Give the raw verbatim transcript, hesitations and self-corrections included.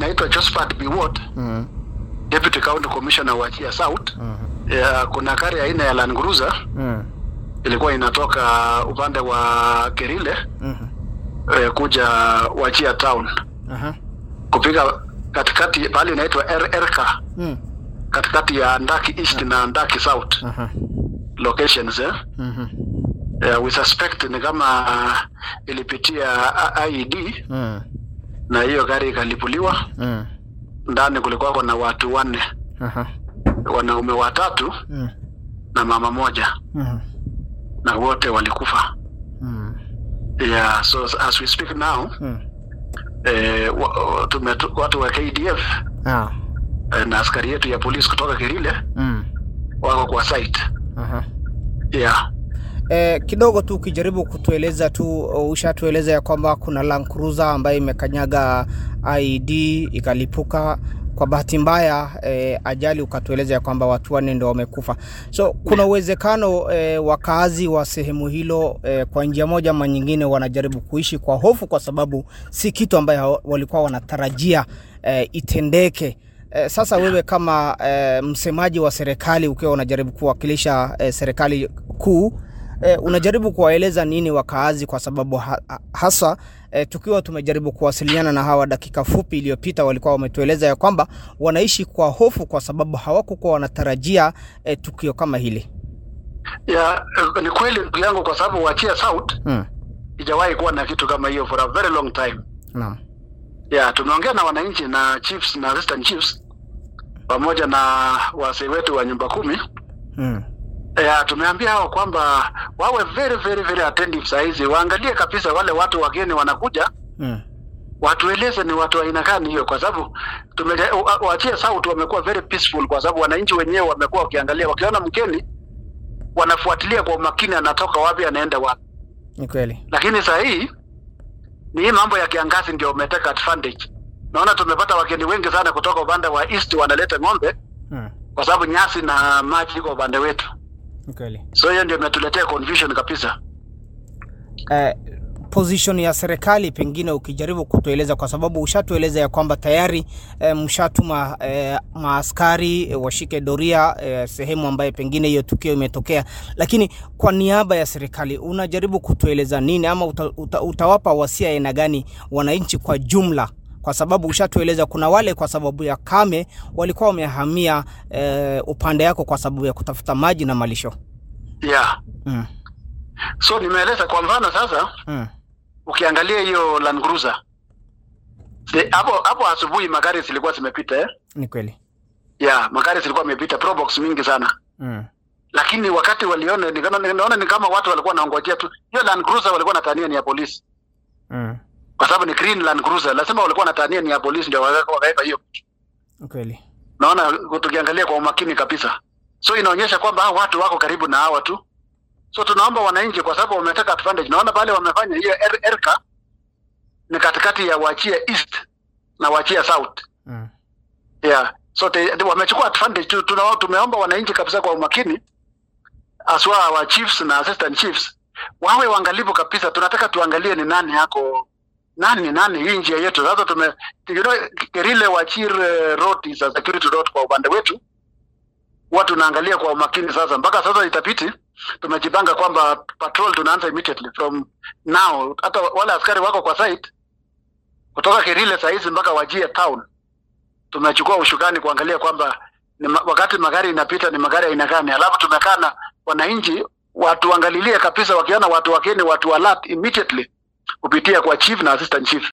anaitwa Josephat Biwott, mm. Deputy County Commissioner wa Wajir South. Mm. Ya, kuna gari aina ya Land Cruiser. Mm. Ilikuwa inatoka upande wa Kerile. Mm. E, kuja Wajir Town. Uh-huh. Kupiga katikati pale inaitwa Erka. Mm. Katikati ya Ndaki East, uh-huh, na Ndaki South. Uh-huh. Locations eh. Mhm. Yeah, we suspect ni kama uh, ilipitia I E D. Mm. Na hiyo gari ikalipuliwa. Mm. Ndani kulikuwa kuna watu wanne. Aha. Uh-huh. Wanaume watatu. Mm. Na mama moja. Mm. Na wote walikufa. Mm. Yeah, so as we speak now, mm. eh tumetu, watu wa K D F, ah, na askari yetu ya polisi kutoka Kerile, mm. wako kwa site. Aha. Uh-huh. Yeah. Eh, kidogo tu ukijaribu kutueleza tu, ushatueleza ya kwamba kuna Land Cruiser ambayo imekanyaga I E D ikalipuka. Kwa bahati mbaya eh, ajali ukatueleza ya kwamba watu wanne ndio wamekufa. So kuna uwezekano eh, wakazi wa sehemu hilo eh, kwa njia moja ama nyingine wanajaribu kuishi kwa hofu, kwa sababu si kitu ambayo walikuwa wanatarajia eh, itendeke. Eh, sasa wewe kama eh, msemaji wa serikali ukiwa unajaribu kuwakilisha eh, serikali kuu, Eh, unajaribu kuwaeleza nini wakazi, kwa sababu ha, hasa eh, tukiwa tumejaribu kuwasiliana na hawa dakika fupi iliyopita, walikuwa wametueleza ya kwamba wanaishi kwa hofu kwa sababu hawakuwa wanatarajia eh, tukio kama hili. Ya, ni kweli ndugu yangu, kwa sababu Wajir South hmm. ijawahi kuwa na kitu kama hiyo for a very long time. Naam. Ya, tumeongea na wananchi na chiefs na assistant chiefs pamoja na wazee wetu wa nyumba kumi. Hmm. Ya, tumeambia hao kwamba wawe very very very attentive saizi, waangalie kabisa wale watu wageni wanakuja. Mm. Watueleze ni watu aina gani hiyo, kwa sababu Wajir South wamekuwa very peaceful, kwa sababu wananchi wenyewe wamekuwa wakiangalia, wakiona mgeni wanafuatilia kwa umakini anatoka wapi anaenda wapi. Ni kweli. Lakini sasa hii ni hii mambo ya kiangazi ndio umeteka advantage. Naona tumepata wageni wengi sana kutoka upande wa East wanaleta ng'ombe. Mm. Kwa sababu nyasi na maji iko upande wetu. Okay. So hiyo ndio imetuletea confusion kabisa. Eh, position ya serikali pengine ukijaribu kutueleza, kwa sababu ushatueleza ya kwamba tayari eh, mshatuma eh, maaskari eh, washike doria eh, sehemu ambayo pengine hiyo tukio imetokea, lakini kwa niaba ya serikali unajaribu kutueleza nini, ama uta, uta, utawapa wasia aina gani wananchi kwa jumla? Kwa sababu ushatueleza kuna wale kwa sababu ya kame walikuwa wamehamia eh, upande yako kwa sababu ya kutafuta maji na malisho. Yeah. Mm. So nimeeleza kwa mfano sasa, mm. ukiangalia hiyo Land Cruiser, hapo hapo asubuhi magari zilikuwa zimepita eh? Ni kweli. Yeah, magari zilikuwa zimepita, probox mingi sana. Mm. Lakini wakati waliona nikaona ni kama watu walikuwa wanaongojea tu hiyo Land Cruiser, walikuwa natania ni ya polisi. Mm. Kwa sababu ni green Land Cruiser, lazima walikuwa natania ni ya polisi ndio wakaweka hiyo. Kweli. Naona tukiangalia kwa umakini kabisa. So inaonyesha kwamba hao watu wako karibu na hawa tu. So tunaomba wananchi, kwa sababu wametaka advantage. Naona pale wamefanya hiyo Erka ni katikati ya Wajir East na Wajir South. Mm. Yeah. So te, wamechukua advantage tu. Tunao tumeomba wananchi kabisa kwa umakini, aswa wa chiefs na assistant chiefs wawe waangalifu kabisa. Tunataka tuangalie ni nani yako nani nani hii njia yetu. Sasa tume you know, Kerile Wajir road is a security road kwa upande wetu. Watu naangalia kwa umakini sasa. Mpaka sasa itapiti tumejipanga kwamba patrol tunaanza immediately from now. Hata wale askari wako kwa site kutoka Kerile saa hizi mpaka Wajir town. Tumechukua ushukani kuangalia kwamba ni wakati magari inapita ni magari aina gani. Alafu tumekaa na wananchi watu angalilie kabisa, wakiona watu wageni watu alert immediately kupitia kwa chief na assistant chief.